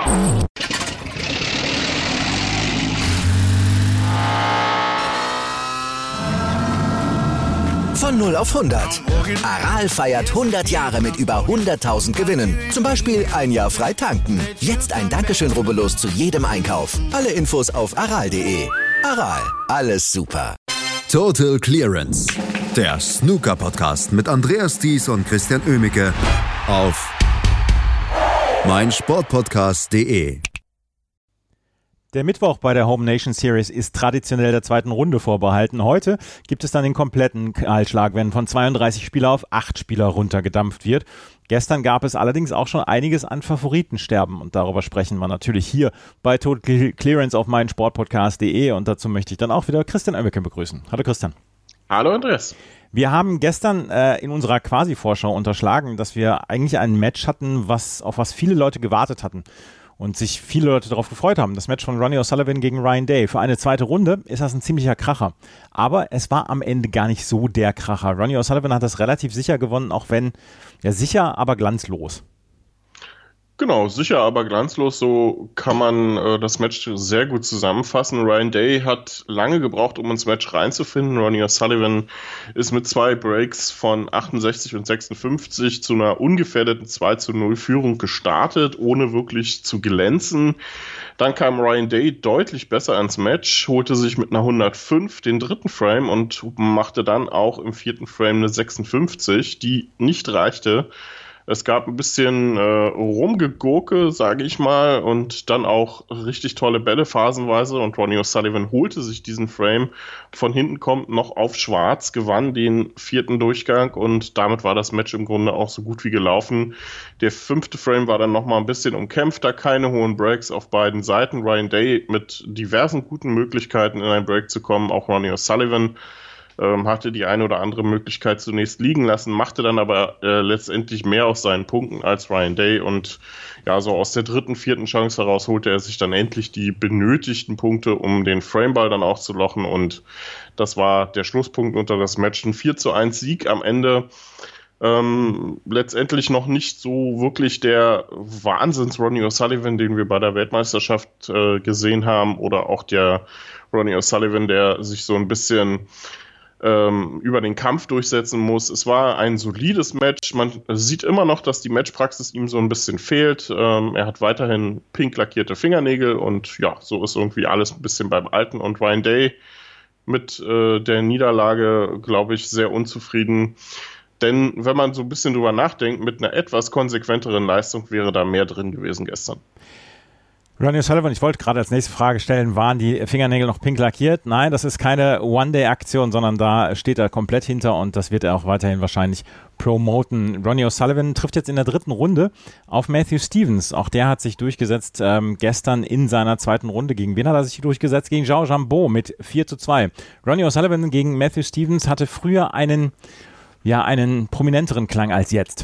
Von 0 auf 100. Aral feiert 100 Jahre mit über 100.000 Gewinnen. Zum Beispiel ein Jahr frei tanken. Jetzt ein Dankeschön, rubbellos zu jedem Einkauf. Alle Infos auf aral.de. Aral, alles super. Total Clearance. Der Snooker-Podcast mit Andreas Thies und Christian Oemicke auf meinsportpodcast.de. Der Mittwoch bei der Home Nation Series ist traditionell der zweiten Runde vorbehalten. Heute gibt es dann den kompletten Kahlschlag, wenn von 32 Spieler auf 8 Spieler runtergedampft wird. Gestern gab es allerdings auch schon einiges an Favoritensterben und darüber sprechen wir natürlich hier bei Total Clearance auf meinsportpodcast.de und dazu möchte ich dann auch wieder Christian Oemicke begrüßen. Hallo Christian. Hallo Andreas. Wir haben gestern in unserer Quasi-Vorschau unterschlagen, dass wir eigentlich ein Match hatten, auf was viele Leute gewartet hatten. Und sich viele Leute darauf gefreut haben. Das Match von Ronnie O'Sullivan gegen Ryan Day. Für eine zweite Runde ist das ein ziemlicher Kracher. Aber es war am Ende gar nicht so der Kracher. Ronnie O'Sullivan hat das relativ sicher gewonnen, auch wenn, ja sicher, aber glanzlos. Genau, sicher, aber glanzlos, so kann man das Match sehr gut zusammenfassen. Ryan Day hat lange gebraucht, um ins Match reinzufinden. Ronnie O'Sullivan ist mit 2 Breaks von 68 und 56 zu einer ungefährdeten 2:0 Führung gestartet, ohne wirklich zu glänzen. Dann kam Ryan Day deutlich besser ans Match, holte sich mit einer 105 den dritten Frame und machte dann auch im vierten Frame eine 56, die nicht reichte. Es gab ein bisschen Rumgegurke, sage ich mal, und dann auch richtig tolle Bälle phasenweise. Und Ronnie O'Sullivan holte sich diesen Frame. Von hinten kommt noch auf Schwarz, gewann den vierten Durchgang und damit war das Match im Grunde auch so gut wie gelaufen. Der 5. Frame war dann nochmal ein bisschen umkämpfter, keine hohen Breaks auf beiden Seiten. Ryan Day mit diversen guten Möglichkeiten in einen Break zu kommen, auch Ronnie O'Sullivan hatte die eine oder andere Möglichkeit zunächst liegen lassen, machte dann aber letztendlich mehr aus seinen Punkten als Ryan Day und ja, so aus der dritten, vierten Chance heraus holte er sich dann endlich die benötigten Punkte, um den Frameball dann auch zu lochen und das war der Schlusspunkt unter das Match. Ein 4:1 Sieg am Ende. Letztendlich noch nicht so wirklich der Wahnsinns-Ronnie O'Sullivan, den wir bei der Weltmeisterschaft gesehen haben oder auch der Ronnie O'Sullivan, der sich so ein bisschen über den Kampf durchsetzen muss. Es war ein solides Match. Man sieht immer noch, dass die Matchpraxis ihm so ein bisschen fehlt. Er hat weiterhin pink lackierte Fingernägel und ja, so ist irgendwie alles ein bisschen beim Alten. Und Ryan Day mit der Niederlage, glaube ich, sehr unzufrieden. Denn wenn man so ein bisschen drüber nachdenkt, mit einer etwas konsequenteren Leistung wäre da mehr drin gewesen gestern. Ronnie O'Sullivan, ich wollte gerade als nächste Frage stellen, waren die Fingernägel noch pink lackiert? Nein, das ist keine One-Day-Aktion, sondern da steht er komplett hinter und das wird er auch weiterhin wahrscheinlich promoten. Ronnie O'Sullivan trifft jetzt in der dritten Runde auf Matthew Stevens. Auch der hat sich durchgesetzt gestern in seiner zweiten Runde. Gegen wen hat er sich durchgesetzt? Gegen Zhao Jambo mit 4:2. Ronnie O'Sullivan gegen Matthew Stevens hatte früher einen prominenteren Klang als jetzt.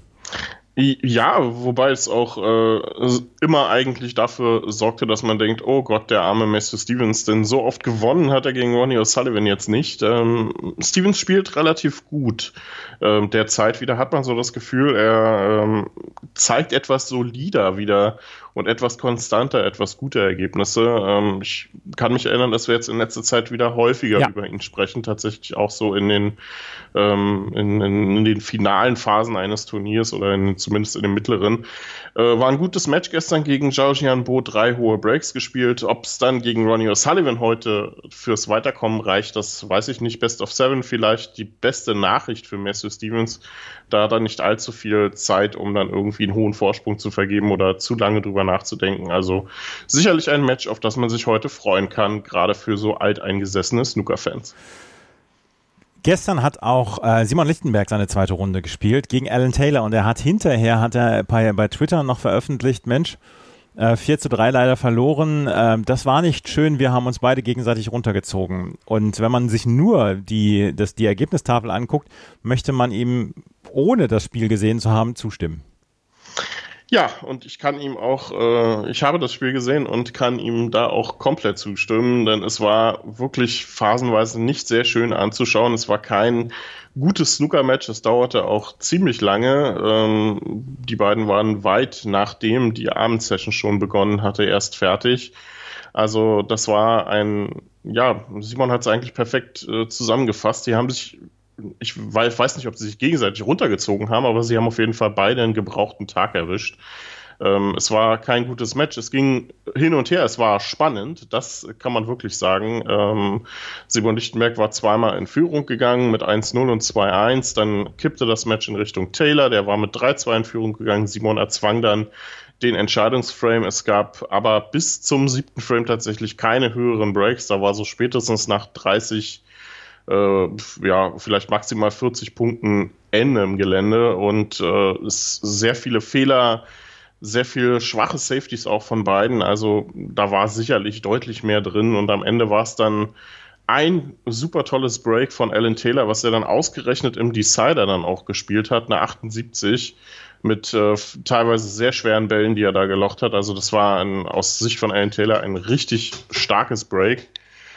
Ja, wobei es auch immer eigentlich dafür sorgte, dass man denkt, oh Gott, der arme Matthew Stevens, denn so oft gewonnen hat er gegen Ronnie O'Sullivan jetzt nicht. Stevens spielt relativ gut derzeit wieder, hat man so das Gefühl, er zeigt etwas solider wieder und etwas konstanter, etwas gute Ergebnisse. Ich kann mich erinnern, dass wir jetzt in letzter Zeit wieder häufiger über ihn sprechen, tatsächlich auch so in den finalen Phasen eines Turniers oder zumindest in den mittleren. War ein gutes Match gestern gegen Zhao Jianbo, 3 hohe Breaks gespielt. Ob es dann gegen Ronnie O'Sullivan heute fürs Weiterkommen reicht, das weiß ich nicht. Best of 7 vielleicht die beste Nachricht für Matthew Stevens. Da hat er nicht allzu viel Zeit, um dann irgendwie einen hohen Vorsprung zu vergeben oder zu lange drüber nachzudenken. Also sicherlich ein Match, auf das man sich heute freuen kann, gerade für so alteingesessene Snooker-Fans. Gestern hat auch Simon Lichtenberg seine zweite Runde gespielt gegen Alan Taylor und er hat bei Twitter noch veröffentlicht, Mensch, 4:3 leider verloren, das war nicht schön, wir haben uns beide gegenseitig runtergezogen. Und wenn man sich nur die Ergebnistafel anguckt, möchte man ihm, ohne das Spiel gesehen zu haben, zustimmen. Ja, und ich kann ihm auch, ich habe das Spiel gesehen und kann ihm da auch komplett zustimmen, denn es war wirklich phasenweise nicht sehr schön anzuschauen. Es war kein gutes Snooker-Match, es dauerte auch ziemlich lange. Die beiden waren weit nachdem die Abendsession schon begonnen hatte, erst fertig. Also das war Simon hat es eigentlich perfekt zusammengefasst. Die haben sich, ich weiß nicht, ob sie sich gegenseitig runtergezogen haben, aber sie haben auf jeden Fall beide einen gebrauchten Tag erwischt. Es war kein gutes Match, es ging hin und her, es war spannend, das kann man wirklich sagen. Simon Lichtenberg war zweimal in Führung gegangen mit 1-0 und 2-1, dann kippte das Match in Richtung Taylor, der war mit 3-2 in Führung gegangen, Simon erzwang dann den Entscheidungsframe. Es gab aber bis zum 7. Frame tatsächlich keine höheren Breaks, da war so spätestens nach 30 vielleicht maximal 40 Punkten Ende im Gelände und es sehr viele Fehler, sehr viele schwache Safeties auch von beiden, also da war sicherlich deutlich mehr drin und am Ende war es dann ein super tolles Break von Alan Taylor, was er dann ausgerechnet im Decider dann auch gespielt hat, eine 78 mit teilweise sehr schweren Bällen, die er da gelocht hat, also das war aus Sicht von Alan Taylor ein richtig starkes Break.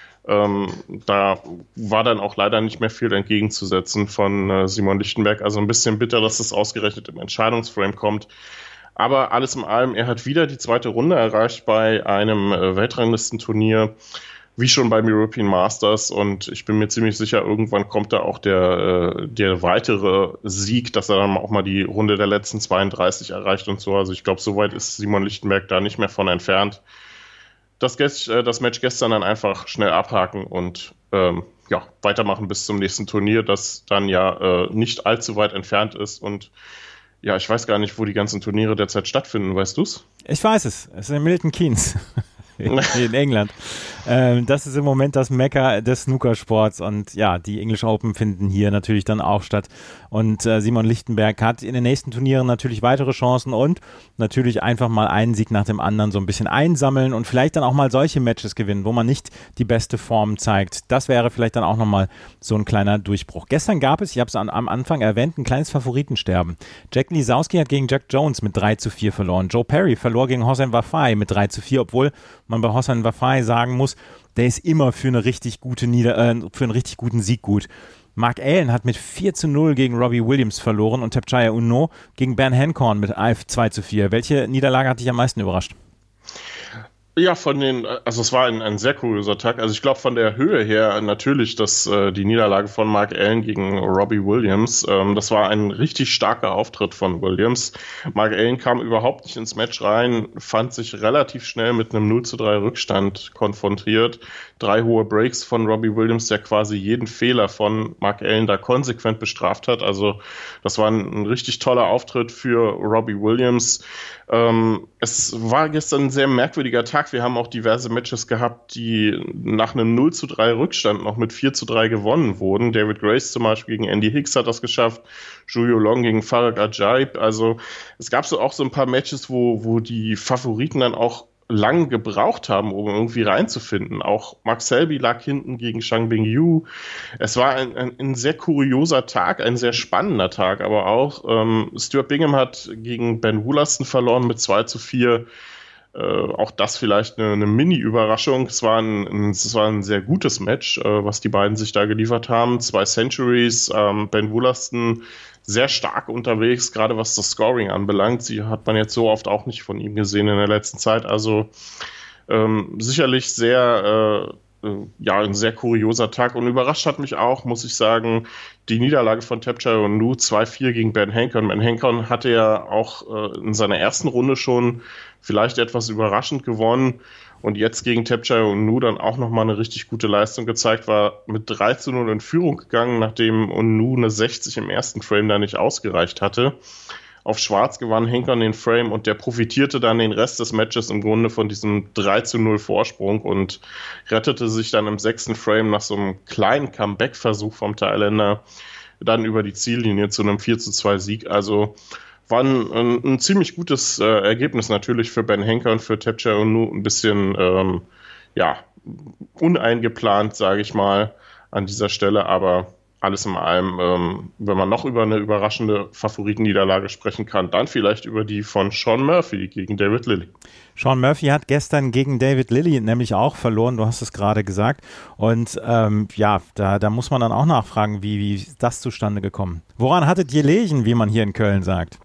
Da war dann auch leider nicht mehr viel entgegenzusetzen von Simon Lichtenberg. Also ein bisschen bitter, dass es ausgerechnet im Entscheidungsframe kommt. Aber alles in allem, er hat wieder die zweite Runde erreicht bei einem Weltranglistenturnier, wie schon beim European Masters. Und ich bin mir ziemlich sicher, irgendwann kommt da auch der weitere Sieg, dass er dann auch mal die Runde der letzten 32 erreicht und so. Also ich glaube, so weit ist Simon Lichtenberg da nicht mehr von entfernt. Das Match gestern dann einfach schnell abhaken und weitermachen bis zum nächsten Turnier, das dann nicht allzu weit entfernt ist. Und ja, ich weiß gar nicht, wo die ganzen Turniere derzeit stattfinden, weißt du's? Ich weiß es. Es ist in Milton Keynes. In England. Das ist im Moment das Mekka des Snookersports und ja, die English Open finden hier natürlich dann auch statt und Simon Lichtenberg hat in den nächsten Turnieren natürlich weitere Chancen und natürlich einfach mal einen Sieg nach dem anderen so ein bisschen einsammeln und vielleicht dann auch mal solche Matches gewinnen, wo man nicht die beste Form zeigt. Das wäre vielleicht dann auch nochmal so ein kleiner Durchbruch. Gestern gab es, ich habe es am Anfang erwähnt, ein kleines Favoritensterben. Jack Lisowski hat gegen Jack Jones mit 3-4 verloren. Joe Perry verlor gegen Hossein Wafai mit 3-4, obwohl man bei Hossein Wafai sagen muss, der ist immer für eine richtig gute für einen richtig guten Sieg gut. Mark Allen hat mit 4-0 gegen Robbie Williams verloren und Thepchaiya Uno gegen Ben Hancorn mit 2-4. Welche Niederlage hat dich am meisten überrascht? Ja, also es war ein sehr kurioser Tag. Also ich glaube von der Höhe her natürlich, dass die Niederlage von Mark Allen gegen Robbie Williams, das war ein richtig starker Auftritt von Williams. Mark Allen kam überhaupt nicht ins Match rein, fand sich relativ schnell mit einem 0-3 Rückstand konfrontiert. 3 hohe Breaks von Robbie Williams, der quasi jeden Fehler von Mark Allen da konsequent bestraft hat. Also das war ein richtig toller Auftritt für Robbie Williams. Es war gestern ein sehr merkwürdiger Tag. Wir haben auch diverse Matches gehabt, die nach einem 0-3 Rückstand noch mit 4-3 gewonnen wurden. David Grace zum Beispiel gegen Andy Hicks hat das geschafft. Julio Long gegen Farag Ajaib. Also es gab auch so ein paar Matches, wo die Favoriten dann auch lang gebraucht haben, um irgendwie reinzufinden. Auch Mark Selby lag hinten gegen Changbin Yu. Es war ein sehr kurioser Tag, ein sehr spannender Tag, aber auch Stuart Bingham hat gegen Ben Woolaston verloren mit 2-4. Auch das vielleicht eine Mini-Überraschung. Es war ein sehr gutes Match, was die beiden sich da geliefert haben. 2 Centuries, Ben Woolaston sehr stark unterwegs, gerade was das Scoring anbelangt. Sie hat man jetzt so oft auch nicht von ihm gesehen in der letzten Zeit. Also sicherlich ein sehr kurioser Tag. Und überrascht hat mich auch, muss ich sagen, die Niederlage von Thepchaiya Uno 2-4 gegen Ben Hancorn. Ben Hancorn hatte ja auch in seiner ersten Runde schon vielleicht etwas überraschend gewonnen. Und jetzt gegen Thepchaiya Uno dann auch nochmal eine richtig gute Leistung gezeigt, war mit 3-0 in Führung gegangen, nachdem Uno eine 60 im ersten Frame da nicht ausgereicht hatte. Auf Schwarz gewann Hancorn den Frame und der profitierte dann den Rest des Matches im Grunde von diesem 3-0 Vorsprung und rettete sich dann im 6. Frame nach so einem kleinen Comeback-Versuch vom Thailänder dann über die Ziellinie zu einem 4-2 Sieg. Also war ein ziemlich gutes Ergebnis natürlich für Ben Hancorn, für Thepchaiya Uno ein bisschen uneingeplant, sage ich mal, an dieser Stelle, aber alles in allem, wenn man noch über eine überraschende Favoritenniederlage sprechen kann, dann vielleicht über die von Sean Murphy gegen David Lilley. Sean Murphy hat gestern gegen David Lilley nämlich auch verloren, du hast es gerade gesagt. Und da muss man dann auch nachfragen, wie ist das zustande gekommen? Woran hattet ihr gelegen, wie man hier in Köln sagt?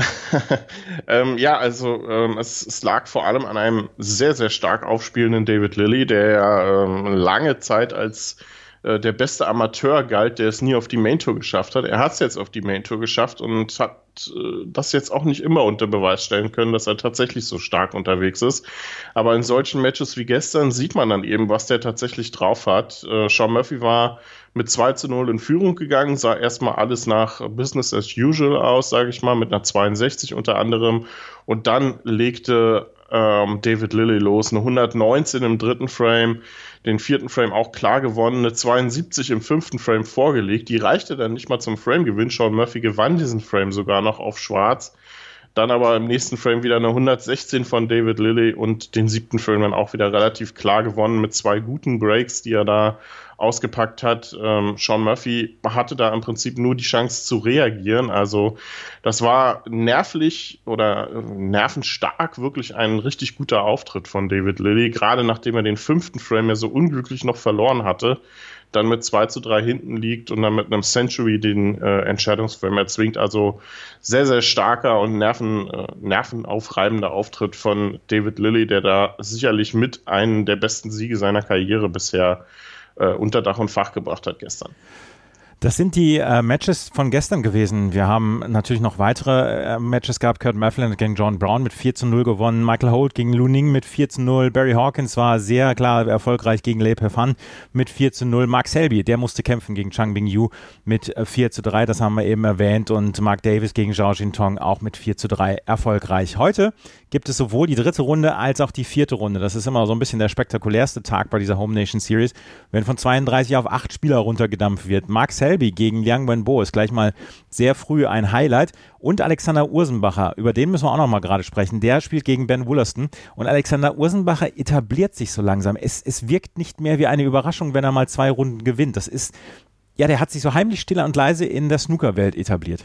Es lag vor allem an einem sehr, sehr stark aufspielenden David Lilley, der ja lange Zeit als der beste Amateur galt, der es nie auf die Main Tour geschafft hat. Er hat es jetzt auf die Main Tour geschafft und hat das jetzt auch nicht immer unter Beweis stellen können, dass er tatsächlich so stark unterwegs ist. Aber in solchen Matches wie gestern sieht man dann eben, was der tatsächlich drauf hat. Sean Murphy war mit 2-0 in Führung gegangen, sah erstmal alles nach Business as usual aus, sage ich mal, mit einer 62 unter anderem. Und dann legte David Lilley los, eine 119 im dritten Frame, den vierten Frame auch klar gewonnen, eine 72 im fünften Frame vorgelegt. Die reichte dann nicht mal zum Frame-Gewinn. Sean Murphy gewann diesen Frame sogar noch auf Schwarz. Dann aber im nächsten Frame wieder eine 116 von David Lilley und den siebten Frame dann auch wieder relativ klar gewonnen mit 2 guten Breaks, die er da ausgepackt hat. Sean Murphy hatte da im Prinzip nur die Chance zu reagieren. Also das war nervlich oder nervenstark wirklich ein richtig guter Auftritt von David Lilley, gerade nachdem er den 5. Frame ja so unglücklich noch verloren hatte, dann mit 2-3 hinten liegt und dann mit einem Century den Entscheidungsframe erzwingt. Also sehr, sehr starker und nervenaufreibender Auftritt von David Lilley, der da sicherlich mit einem der besten Siege seiner Karriere bisher unter Dach und Fach gebracht hat gestern. Das sind die Matches von gestern gewesen. Wir haben natürlich noch weitere Matches gehabt. Kurt Maflin gegen John Brown mit 4-0 gewonnen. Michael Holt gegen Lu Ning mit 4-0. Barry Hawkins war sehr klar erfolgreich gegen Le Pefan mit 4-0. Mark Selby, der musste kämpfen gegen Chang Bing Yu mit 4-3. Das haben wir eben erwähnt. Und Mark Davis gegen Zhao Jintong auch mit 4-3 erfolgreich. Heute gibt es sowohl die dritte Runde als auch die vierte Runde. Das ist immer so ein bisschen der spektakulärste Tag bei dieser Home Nation Series, wenn von 32 auf 8 Spieler runtergedampft wird. Mark Selby gegen Liang Wenbo ist gleich mal sehr früh ein Highlight. Und Alexander Ursenbacher, über den müssen wir auch noch mal gerade sprechen. Der spielt gegen Ben Wollaston. Und Alexander Ursenbacher etabliert sich so langsam. Es wirkt nicht mehr wie eine Überraschung, wenn er mal 2 Runden gewinnt. Das ist, ja, der hat sich so heimlich still und leise in der Snookerwelt etabliert.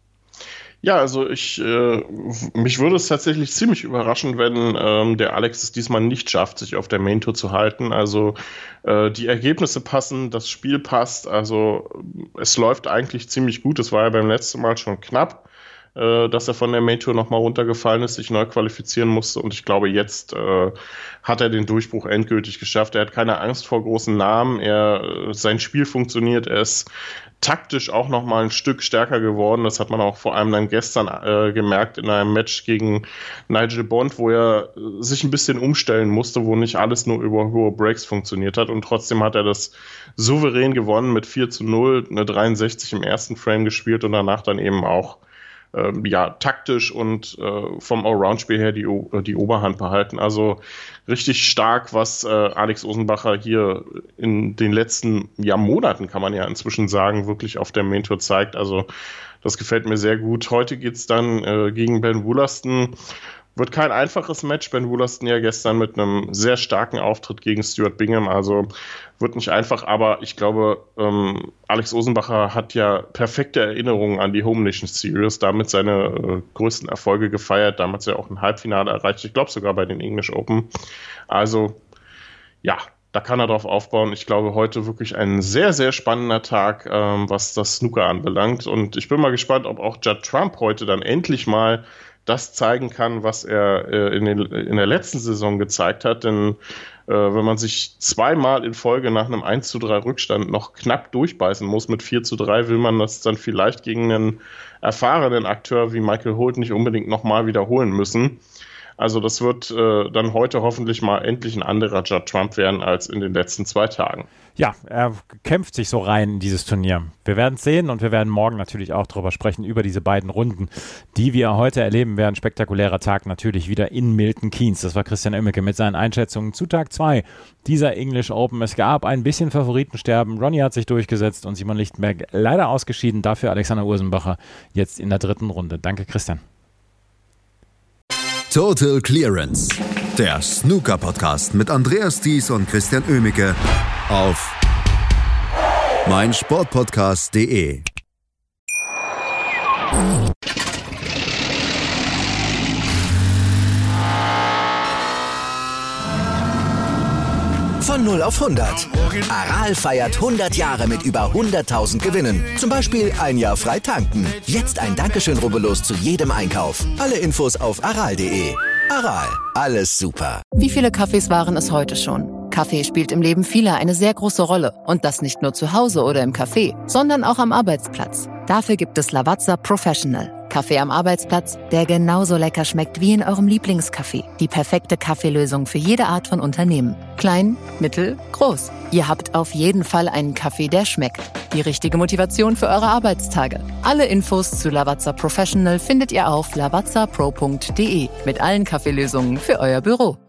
Ja, also mich würde es tatsächlich ziemlich überraschen, wenn der Alex es diesmal nicht schafft, sich auf der Main Tour zu halten. Also die Ergebnisse passen, das Spiel passt, also es läuft eigentlich ziemlich gut. Es war ja beim letzten Mal schon knapp, dass er von der Main Tour nochmal runtergefallen ist, sich neu qualifizieren musste und ich glaube, jetzt hat er den Durchbruch endgültig geschafft. Er hat keine Angst vor großen Namen, sein Spiel funktioniert, er ist taktisch auch nochmal ein Stück stärker geworden. Das hat man auch vor allem dann gestern gemerkt in einem Match gegen Nigel Bond, wo er sich ein bisschen umstellen musste, wo nicht alles nur über hohe Breaks funktioniert hat. Und trotzdem hat er das souverän gewonnen mit 4-0, eine 63 im ersten Frame gespielt und danach dann eben auch taktisch und vom Allround-Spiel her die Oberhand behalten. Also richtig stark, was Alex Ursenbacher hier in den letzten Monaten, kann man ja inzwischen sagen, wirklich auf der Main Tour zeigt. Also das gefällt mir sehr gut. Heute geht's dann gegen Ben Wollaston. Wird kein einfaches Match. Ben Wollaston ja gestern mit einem sehr starken Auftritt gegen Stuart Bingham. Also wird nicht einfach, aber ich glaube, Alex Ursenbacher hat ja perfekte Erinnerungen an die Home Nation Series, damit seine größten Erfolge gefeiert, damals ja auch ein Halbfinale erreicht, ich glaube sogar bei den English Open. Also ja, da kann er drauf aufbauen. Ich glaube, heute wirklich ein sehr, sehr spannender Tag, was das Snooker anbelangt. Und ich bin mal gespannt, ob auch Judd Trump heute dann endlich mal das zeigen kann, was er in der letzten Saison gezeigt hat. Denn wenn man sich 2-mal in Folge nach einem 1-3 Rückstand noch knapp durchbeißen muss mit 4-3, will man das dann vielleicht gegen einen erfahrenen Akteur wie Michael Holt nicht unbedingt nochmal wiederholen müssen. Also das wird dann heute hoffentlich mal endlich ein anderer Judd Trump werden als in den letzten 2 Tagen. Ja, er kämpft sich so rein in dieses Turnier. Wir werden es sehen und wir werden morgen natürlich auch darüber sprechen, über diese beiden Runden, die wir heute erleben werden. Spektakulärer Tag natürlich wieder in Milton Keynes. Das war Christian Oemmeke mit seinen Einschätzungen zu Tag 2 dieser English Open. Es gab ein bisschen Favoritensterben. Ronnie hat sich durchgesetzt und Simon Lichtenberg leider ausgeschieden. Dafür Alexander Ursenbacher jetzt in der dritten Runde. Danke, Christian. Total Clearance, der Snooker-Podcast mit Andreas Thies und Christian Oemmeke auf meinsportpodcast.de. Von 0 auf 100. Aral feiert 100 Jahre mit über 100.000 Gewinnen. Zum Beispiel ein Jahr frei tanken. Jetzt ein Dankeschön, rubbellos zu jedem Einkauf. Alle Infos auf aral.de. Aral, alles super. Wie viele Kaffees waren es heute schon? Kaffee spielt im Leben vieler eine sehr große Rolle. Und das nicht nur zu Hause oder im Café, sondern auch am Arbeitsplatz. Dafür gibt es Lavazza Professional. Kaffee am Arbeitsplatz, der genauso lecker schmeckt wie in eurem Lieblingscafé. Die perfekte Kaffeelösung für jede Art von Unternehmen. Klein, mittel, groß. Ihr habt auf jeden Fall einen Kaffee, der schmeckt. Die richtige Motivation für eure Arbeitstage. Alle Infos zu Lavazza Professional findet ihr auf lavazzapro.de mit allen Kaffeelösungen für euer Büro.